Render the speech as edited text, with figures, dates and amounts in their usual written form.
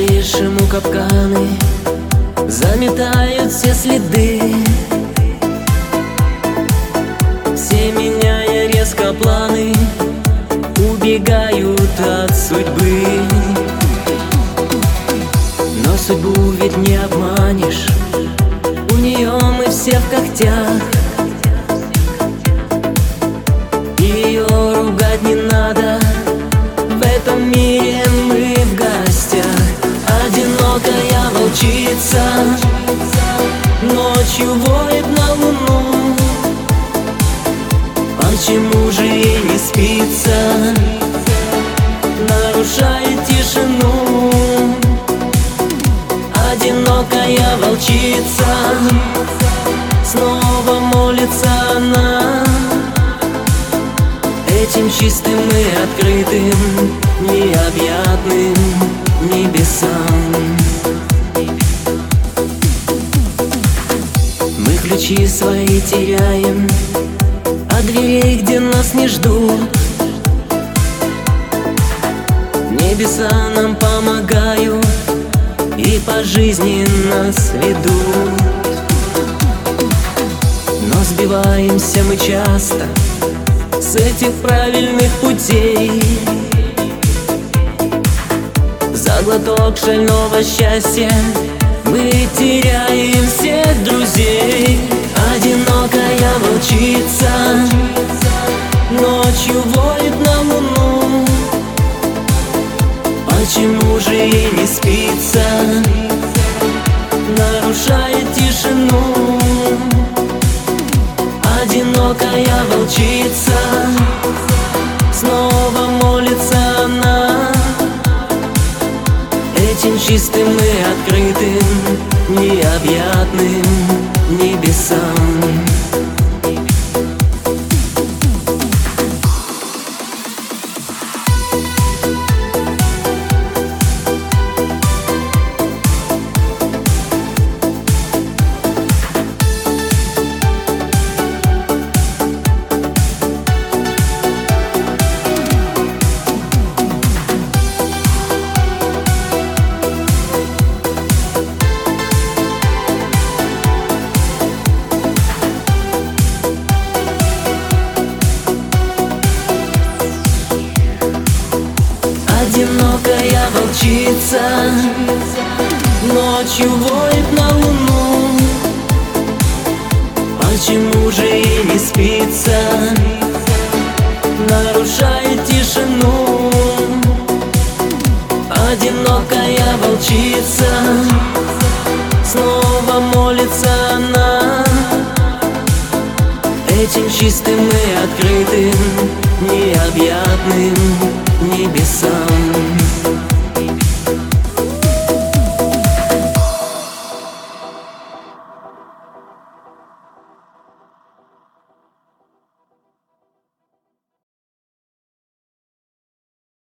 Бреешь ему капканы, заметают все следы. Все меняя резко планы, убегают от судьбы. Но судьбу ведь не обманешь, у нее мы все в когтях. Ее ругать не надо, в этом мире мы в гостях. Одинокая волчица ночью воет на луну. Почему же ей не спится, нарушает тишину? Одинокая волчица, снова молится она этим чистым и открытым, необъятным небесам. Мы ключи свои теряем от дверей, где нас не ждут. Небеса нам помогают и по жизни нас ведут. Но сбиваемся мы часто с этих правильных путей. За глоток шального счастья мы теряем всех друзей. Одинокая волчица ночью воет на луну. Почему же ей не спится, нарушает тишину? Одинокая волчица, снова молится она этим чистым и открытым, необъятным небесам. Одинокая волчица ночью воет на луну. Почему же ей не спится, нарушает тишину? Одинокая волчица, снова молится она этим чистым и открытым, необъятным небесам.